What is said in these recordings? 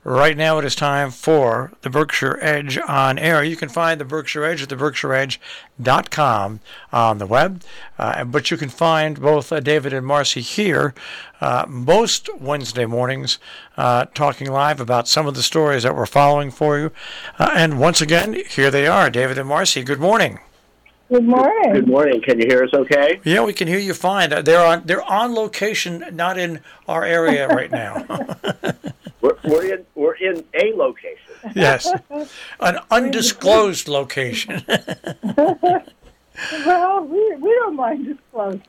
Right now it is time for the Berkshire Edge on air. You can find the Berkshire Edge at theberkshireedge.com on the web. But you can find both David and Marcy here most Wednesday mornings talking live about some of the stories that we're following for you. And once again, here they are, David and Marcy. Good morning. Good morning. Good morning. Can you hear us okay? Yeah, we can hear you fine. They're on location, not in our area right now. We're in a location. Yes, an undisclosed location. Well, we don't mind disclosing.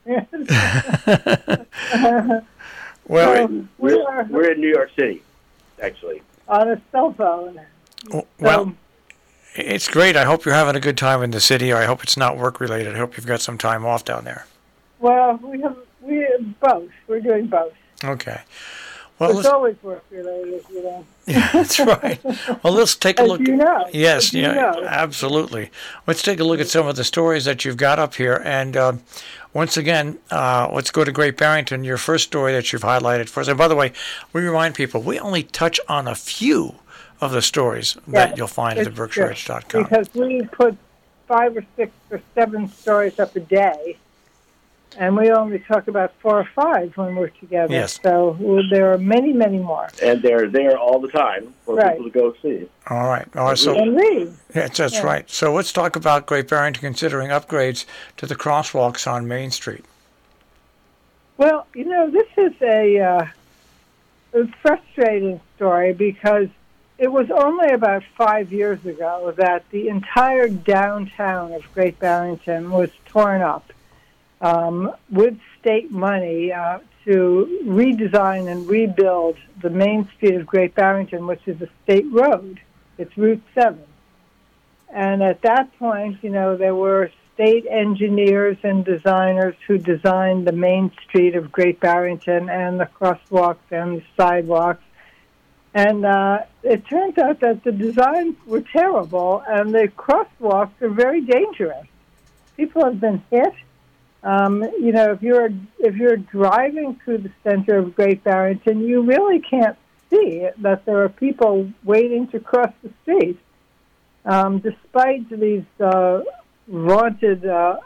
Well, we're in New York City, actually. On a cell phone. Well, it's great. I hope you're having a good time in the city, or I hope it's not work related. I hope you've got some time off down there. Well, we have both. We're doing both. Okay. Well, it's always work related, you know. Yeah, that's right. Well, let's take a look. You know. Yes, you know. Absolutely. Let's take a look at some of the stories that you've got up here. And once again, let's go to Great Barrington, your first story that you've highlighted for us. And by the way, we remind people, we only touch on a few of the stories that you'll find at theberkshireedge.com. Because we put 5 or 6 or 7 stories up a day. And we only talk about 4 or 5 when we're together. Yes. So there are many, many more. And they're there all the time for people to go see. All right. So, and read. That's right. So let's talk about Great Barrington considering upgrades to the crosswalks on Main Street. Well, you know, this is a frustrating story because it was only about 5 years ago that the entire downtown of Great Barrington was torn up. With state money to redesign and rebuild the main street of Great Barrington, which is a state road. It's Route 7. And at that point, you know, there were state engineers and designers who designed the main street of Great Barrington and the crosswalks and the sidewalks. And it turns out that the designs were terrible and the crosswalks are very dangerous. People have been hit. You know, if you're driving through the center of Great Barrington, you really can't see that there are people waiting to cross the street, despite these vaunted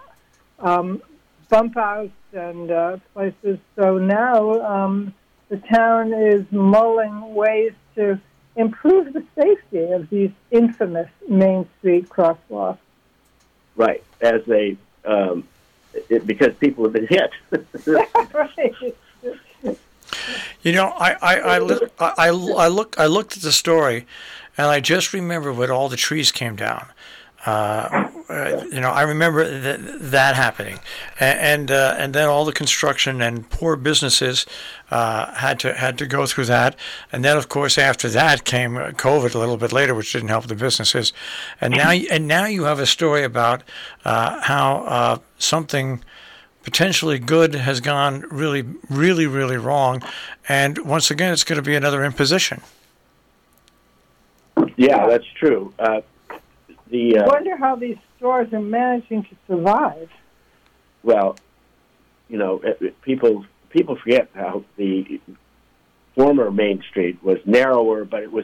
bump outs and places. So now the town is mulling ways to improve the safety of these infamous Main Street crosswalks. Right, as they. Because people have been hit. Right. You know, I looked at the story, and I just remember when all the trees came down. You know, I remember that happening, and then all the construction and poor businesses had to go through that, and then of course after that came COVID a little bit later, which didn't help the businesses, and now you have a story about how something potentially good has gone really, really, really wrong, and once again it's going to be another imposition. Yeah, that's true. I wonder how these stores are managing to survive. Well, you know, people forget how the former Main Street was narrower, but it was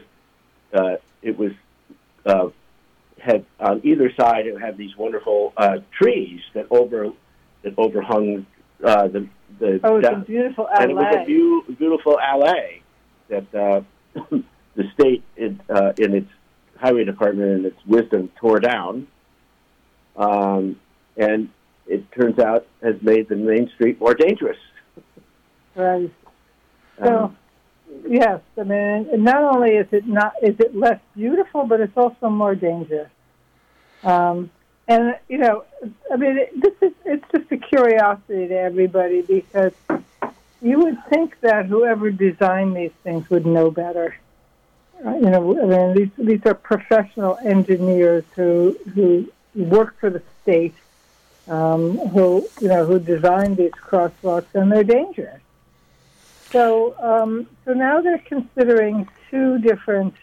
had on either side it had these wonderful trees that overhung the. Oh, it's a beautiful alley. And it was a beautiful alley that the state in its highway department and its wisdom tore down, and it turns out has made the Main Street more dangerous. Right. So, yes, I mean, not only is it less beautiful, but it's also more dangerous. And you know, I mean, it's just a curiosity to everybody because you would think that whoever designed these things would know better. You know, I mean, these are professional engineers who work for the state, who designed these crosswalks, and they're dangerous. So now they're considering two different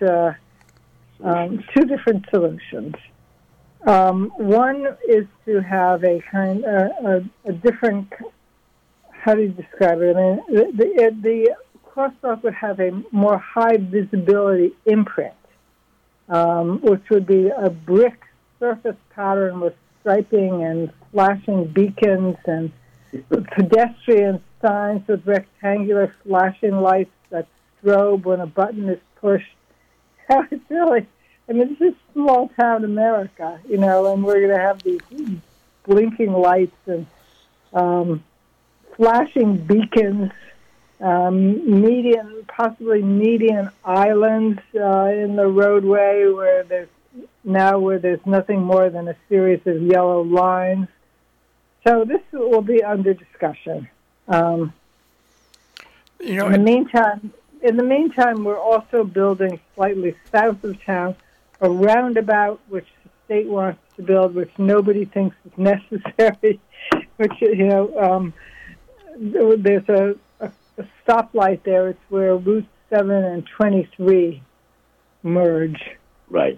solutions. One is to have a different. How do you describe it? I mean, the crosswalk would have a more high visibility imprint, which would be a brick surface pattern with striping and flashing beacons and pedestrian signs with rectangular flashing lights that strobe when a button is pushed. It's really, I mean, this is small town America, you know, and we're going to have these blinking lights and flashing beacons, possibly median islands in the roadway where there's nothing more than a series of yellow lines. So this will be under discussion. In the meantime, we're also building slightly south of town a roundabout, which the state wants to build, which nobody thinks is necessary. Which there's a stoplight there. It's where Route 7 and 23 merge. Right.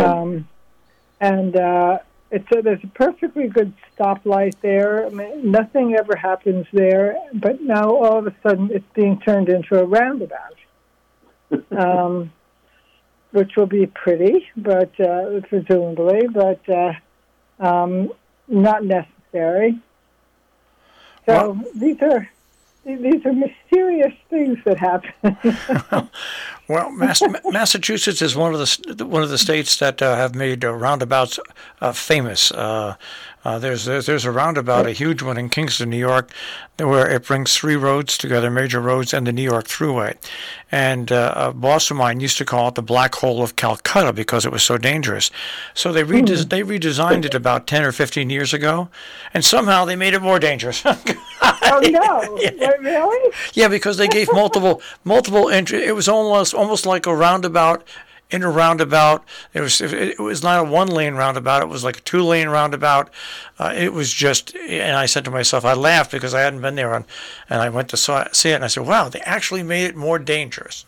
There's a perfectly good stoplight there. I mean, nothing ever happens there, but now all of a sudden it's being turned into a roundabout, which will be pretty, but presumably, but not necessary. So these are mysterious things that happen. Well, Massachusetts is one of the states that have made roundabouts famous. There's a roundabout, a huge one in Kingston, New York, where it brings three roads together, major roads, and the New York Thruway. And a boss of mine used to call it the Black Hole of Calcutta because it was so dangerous. So they redesigned it about 10 or 15 years ago, and somehow they made it more dangerous. Oh no! Yeah. Really? Yeah, because they gave multiple entry. It was almost like a roundabout in a roundabout. It was not a one-lane roundabout. It was like a two-lane roundabout. It was just, and I said to myself, I laughed because I hadn't been there, and I went to see it, and I said, wow, they actually made it more dangerous.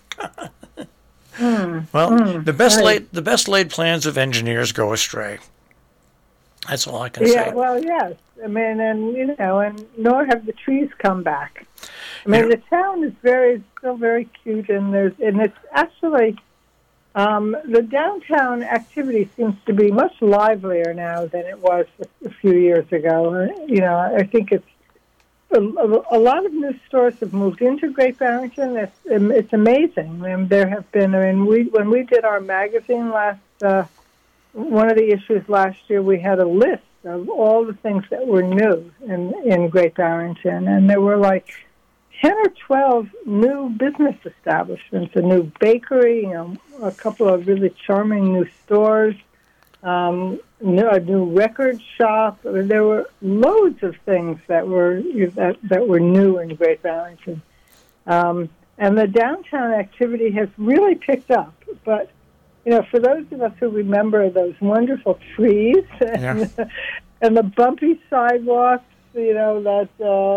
The best laid plans of engineers go astray. That's all I can say. Yeah, well, yes. I mean, and nor have the trees come back. I mean, the town is still very cute, and it's actually the downtown activity seems to be much livelier now than it was a few years ago. I think it's a lot of new stores have moved into Great Barrington. It's amazing. And there have been. When we did our magazine last. One of the issues last year, we had a list of all the things that were new in Great Barrington, and there were like 10 or 12 new business establishments, a new bakery, a couple of really charming new stores, a new record shop. I mean, there were loads of things that were new in Great Barrington, and the downtown activity has really picked up, but. For those of us who remember those wonderful trees and the bumpy sidewalks, that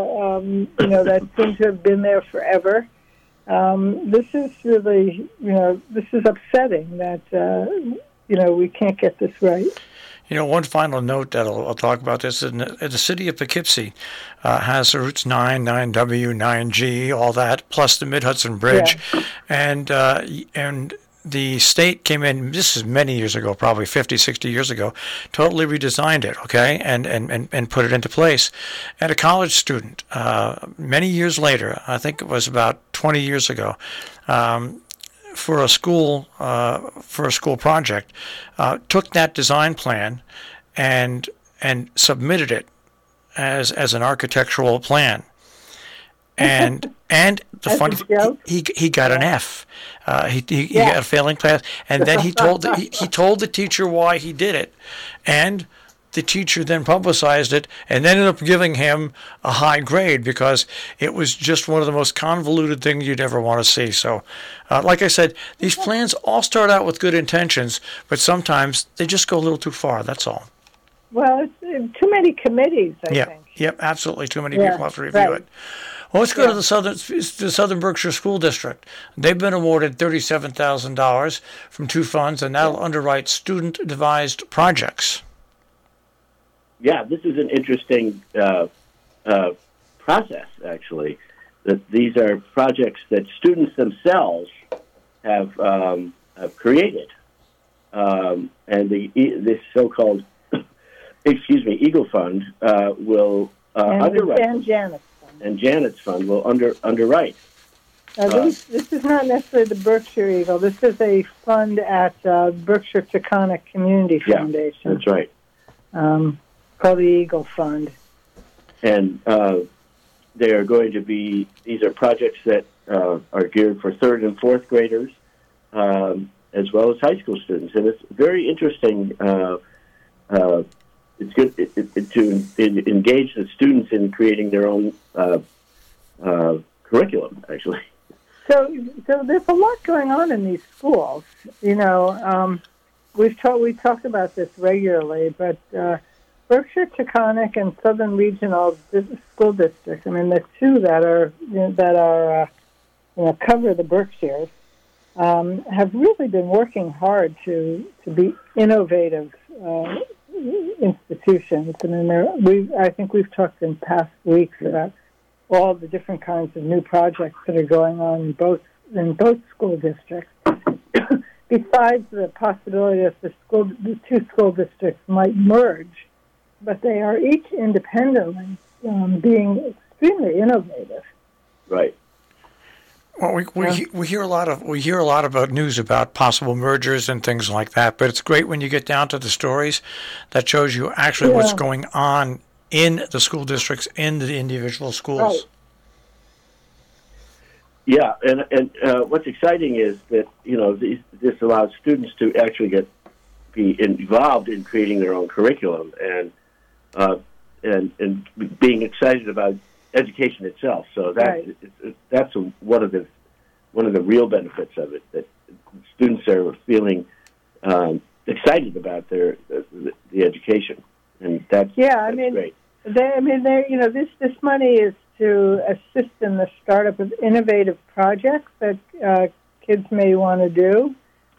seem to have been there forever, this is really, this is upsetting that, we can't get this right. One final note that I'll talk about this. The city of Poughkeepsie has the routes 9, 9W, 9G, all that, plus the Mid-Hudson Bridge. Yeah. And the state came in, this is many years ago, probably 50, 60 years ago, totally redesigned it, okay, and put it into place. And a college student, many years later, I think it was about 20 years ago, for a school project, took that design plan and submitted it as an architectural plan. And the funny thing, he got an F. He got a failing class, and then he told the teacher why he did it, and the teacher then publicized it, and then ended up giving him a high grade because it was just one of the most convoluted things you'd ever want to see. So, like I said, these plans all start out with good intentions, but sometimes they just go a little too far. That's all. Well, it's too many committees, I think. Yep, absolutely. Too many people have to review it. Well, let's go to the Southern Berkshire School District. They've been awarded $37,000 from two funds, and that'll underwrite student-devised projects. Yeah, this is an interesting process, actually. that these are projects that students themselves have created, and this so-called Eagle Fund will underwrite, and Janet's Fund will underwrite. This is not necessarily the Berkshire Eagle. This is a fund at Berkshire Taconic Community Foundation. Yeah, that's right. Called the Eagle Fund. And they are going to be, these are projects that are geared for third and fourth graders, as well as high school students. And it's very interesting. It's good to engage the students in creating their own curriculum, actually. So there's a lot going on in these schools. You know, we talked about this regularly, but Berkshire Taconic and Southern Regional School Districts, I mean, the two that are cover the Berkshires, have really been working hard to be innovative institutions. I mean, I think we've talked in past weeks about all the different kinds of new projects that are going on in both school districts. Besides the possibility that the two school districts might merge, but they are each independently being extremely innovative. Right. Well, we hear a lot about news about possible mergers and things like that, but it's great when you get down to the stories that shows you actually what's going on in the school districts, in the individual schools. Right. Yeah, and what's exciting is that this allows students to actually be involved in creating their own curriculum and being excited about education itself. So that's one of the real benefits of it, that students are feeling excited about the education, and that's great. This money is to assist in the startup of innovative projects that kids may want to do.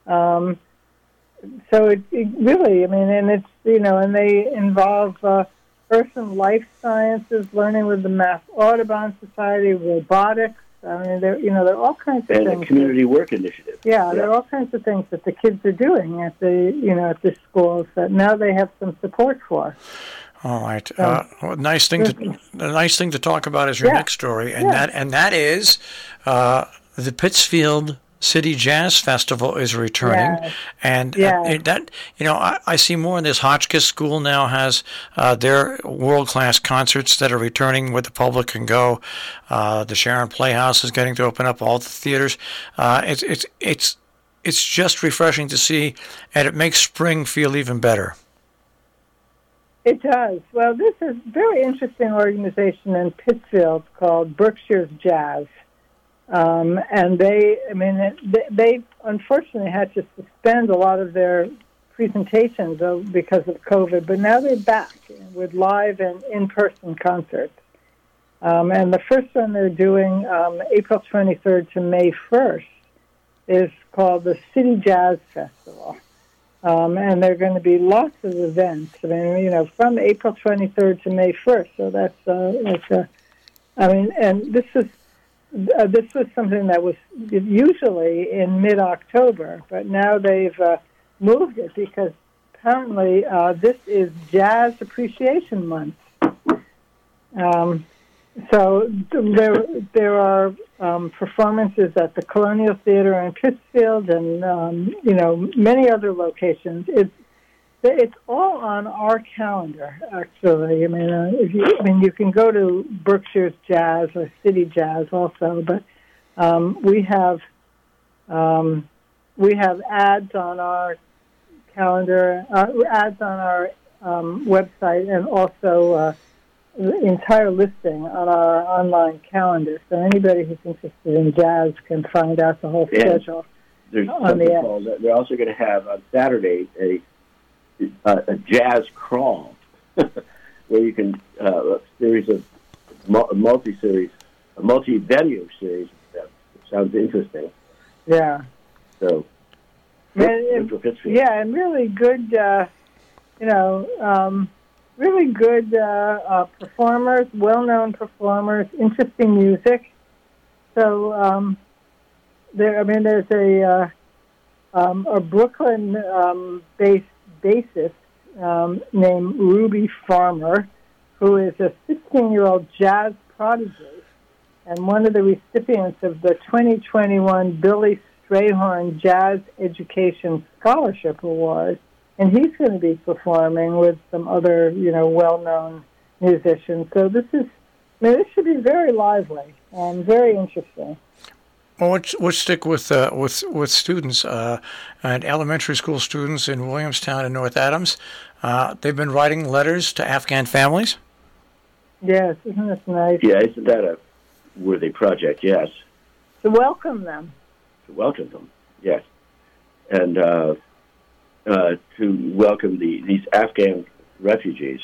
So it really, and it's and they involve earth and life sciences, learning with the Mass Audubon Society, robotics. I mean, there are all kinds of things. And the community work initiative. Yeah, there are all kinds of things that the kids are doing at the schools that now they have some support for. All right. The nice thing to talk about is your next story, and that is the Pittsfield City Jazz Festival is returning, and I see more in this. Hotchkiss School now has their world-class concerts that are returning where the public can go. The Sharon Playhouse is getting to open up, all the theaters. It's just refreshing to see, and it makes spring feel even better. It does. Well, this is a very interesting organization in Pittsfield called Berkshire's Jazz. And they unfortunately had to suspend a lot of their presentations because of COVID, but now they're back with live and in-person concerts. And the first one they're doing April 23rd to May 1st is called the City Jazz Festival. And there are going to be lots of events. I mean, from April 23rd to May 1st. So that's and this was something that was usually in mid-October, but now they've moved it because apparently this is Jazz Appreciation Month. So there are performances at the Colonial Theater in Pittsfield and many other locations. It's all on our calendar, actually. I mean, you can go to Berkshire's Jazz or City Jazz also, but we have ads on our calendar, ads on our website, and also the entire listing on our online calendar. So anybody who's interested in jazz can find out the whole schedule. There's something called. They're also going to have on Saturday a jazz crawl, where you can a series of multi-venue series. That sounds interesting. Yeah. So. And really good. Really good performers, well-known performers, interesting music. so there's a Brooklyn-based bassist named Ruby Farmer, who is a 16-year-old jazz prodigy and one of the recipients of the 2021 Billy Strayhorn Jazz Education Scholarship Award. And he's going to be performing with some other, well-known musicians. So this should be very lively and very interesting. Well, let's stick with students and elementary school students in Williamstown and North Adams. They've been writing letters to Afghan families. Yes, isn't this nice? Yeah, isn't that a worthy project? Yes. To welcome them. Yes, and to welcome these Afghan refugees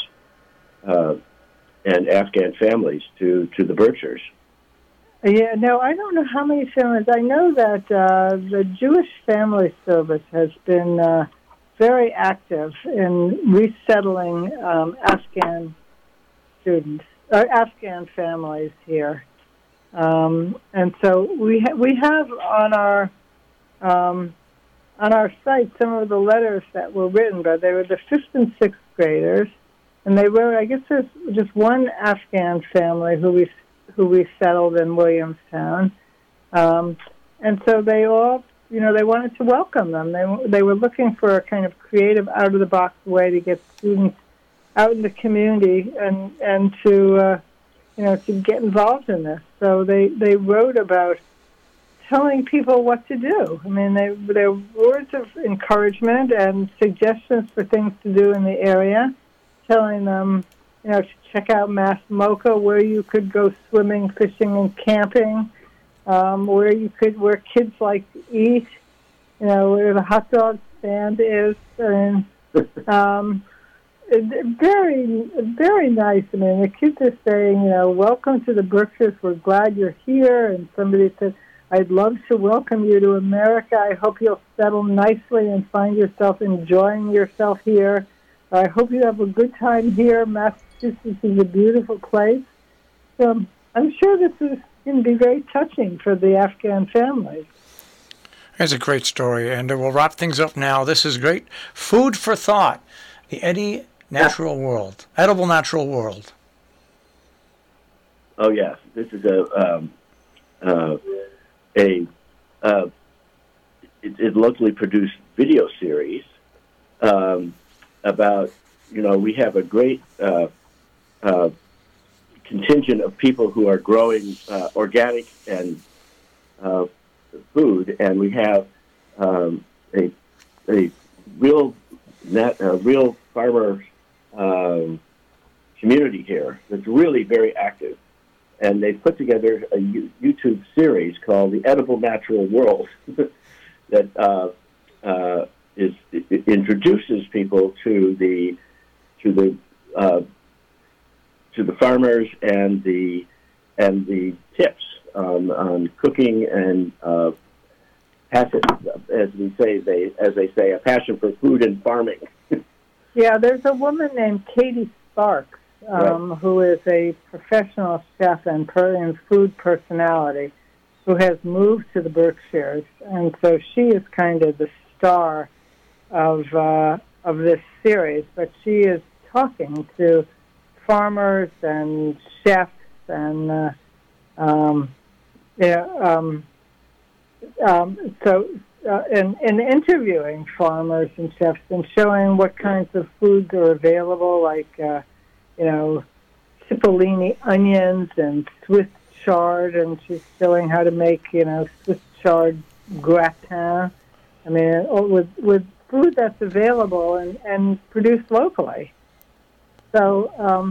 and Afghan families to the Berkshires. Yeah, no, I don't know how many families. I know that the Jewish Family Service has been very active in resettling Afghan students, Afghan families here, and so we have on our site some of the letters that were written, but they were the 5th and 6th graders, and they wrote. I guess there's just one Afghan family who we settled in Williamstown, and so they all, they wanted to welcome them. They were looking for a kind of creative, out-of-the-box way to get students out in the community and to get involved in this. So they wrote about telling people what to do. I mean, they were words of encouragement and suggestions for things to do in the area, telling them, to check out Mass Mocha, where you could go swimming, fishing, and camping, where kids like to eat, where the hot dog stand is, and very, very nice. I mean, the kids are saying, welcome to the Berkshires. We're glad you're here. And somebody said, I'd love to welcome you to America. I hope you'll settle nicely and find yourself enjoying yourself here. I hope you have a good time here. Massachusetts is a beautiful place. So I'm sure this is going to be very touching for the Afghan families. It's a great story, and we'll wrap things up now. This is great food for thought. The Edible Natural World. Oh yes, this is a locally produced video series about, we have a great contingent of people who are growing organic and food, and we have a real farmer community here that's really very active. And they've put together a YouTube series called The Edible Natural World that introduces people to the farmers and the tips on cooking and passion, as they say, a passion for food and farming. Yeah, there's a woman named Katie Sparks. Who is a professional chef and food personality who has moved to the Berkshires. And so she is kind of the star of this series. But she is talking to farmers and chefs and in interviewing farmers and chefs and showing what kinds of foods are available, like cipollini onions and Swiss chard, and she's showing how to make, Swiss chard gratin. I mean, with food that's available and produced locally. So,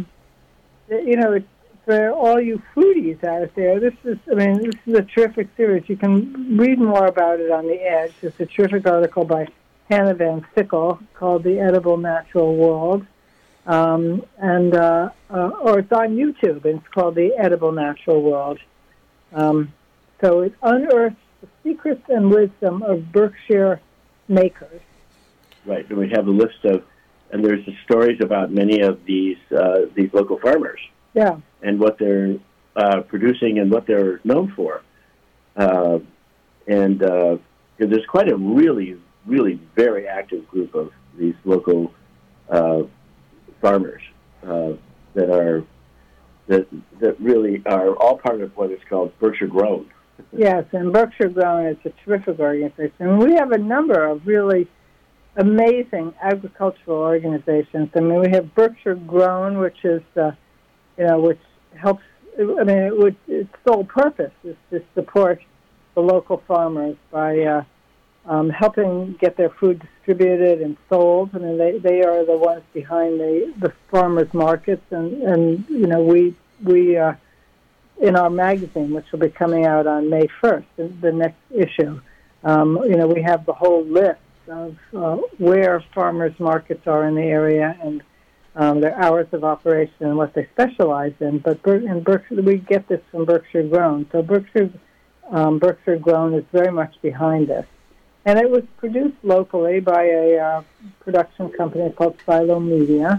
for all you foodies out there, this is a terrific series. You can read more about it on The Edge. It's a terrific article by Hannah Van Sickle called The Edible Natural World. Or it's on YouTube, and it's called The Edible Natural World. So it unearths the secrets and wisdom of Berkshire makers. Right, and we have a list of, and there's the stories about many of these local farmers. Yeah. And what they're producing and what they're known for. and there's quite a really very active group of these local farmers that really are all part of what is called Berkshire Grown. Yes, and Berkshire Grown is a terrific organization. We have a number of really amazing agricultural organizations. I mean, we have Berkshire Grown, which is, which helps. I mean, its sole purpose is to support the local farmers by helping get their food distributed and sold. I mean, they are the ones behind the farmers markets, and we in our magazine, which will be coming out on May 1st, the next issue, we have the whole list of where farmers markets are in the area and their hours of operation and what they specialize in. But in Berkshire, we get this from Berkshire Grown. So Berkshire Grown is very much behind this. And it was produced locally by a production company called Silo Media.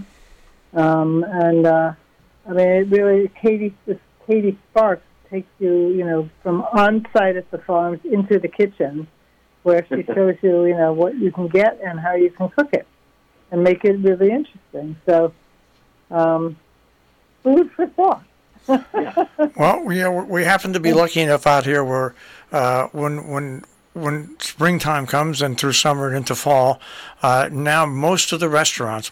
It really, Katie Sparks takes you, from on-site at the farms into the kitchen, where she shows you, what you can get and how you can cook it and make it really interesting. So, food for thought. Well, we happen to be lucky enough out here where when springtime comes and through summer and into fall, now most of the restaurants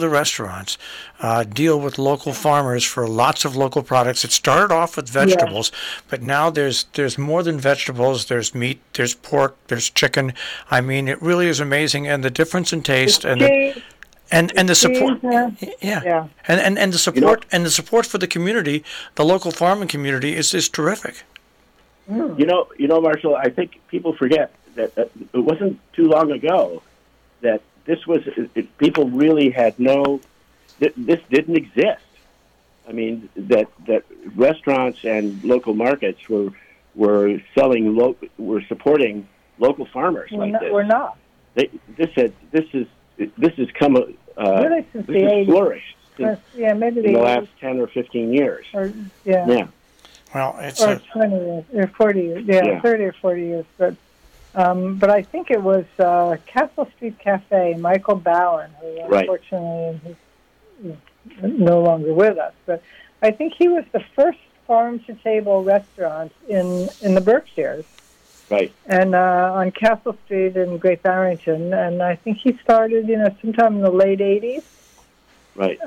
deal with local farmers for lots of local products. It started off with vegetables, but now there's more than vegetables. There's meat, there's pork, there's chicken. I mean, it really is amazing, and the difference in taste and the support, and the support and the support for the community, the local farming community is terrific. Marshall, I think people forget that it wasn't too long ago that this was, people really had this didn't exist. I mean, that restaurants and local markets were supporting local farmers like this. We're not. This has come, really since this has flourished maybe in the last 10 or 15 years. Yeah. Well, it's 20 years, or 40 years, 30 or 40 years. But I think it was Castle Street Cafe, Michael Bowen, who unfortunately is no longer with us. But I think he was the first farm-to-table restaurant in the Berkshires. Right. And on Castle Street in Great Barrington. And I think he started, sometime in the late 80s. Right.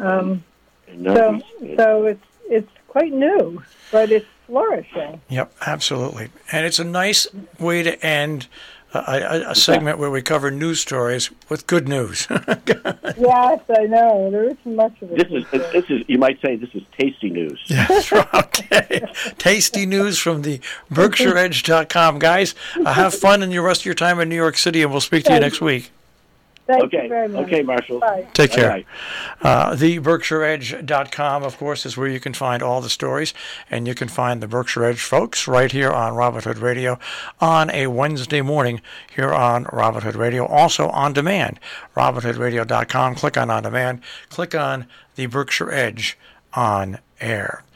So it's quite new, but it's flourishing. Yep, absolutely. And it's a nice way to end a segment where we cover news stories with good news. Yes, I know. There isn't much of it. This is you might say this is tasty news. Yes, okay. Tasty news from the BerkshireEdge.com. Guys, have fun in the rest of your time in New York City, and we'll speak to you next week. Thank you very much. Okay, Marshall. Bye. Take care. The BerkshireEdge.com, of course, is where you can find all the stories, and you can find the Berkshire Edge folks right here on Robert Hood Radio on a Wednesday morning here on Robert Hood Radio. Also on demand, RobertHoodRadio.com. Click on demand. Click on the Berkshire Edge on air.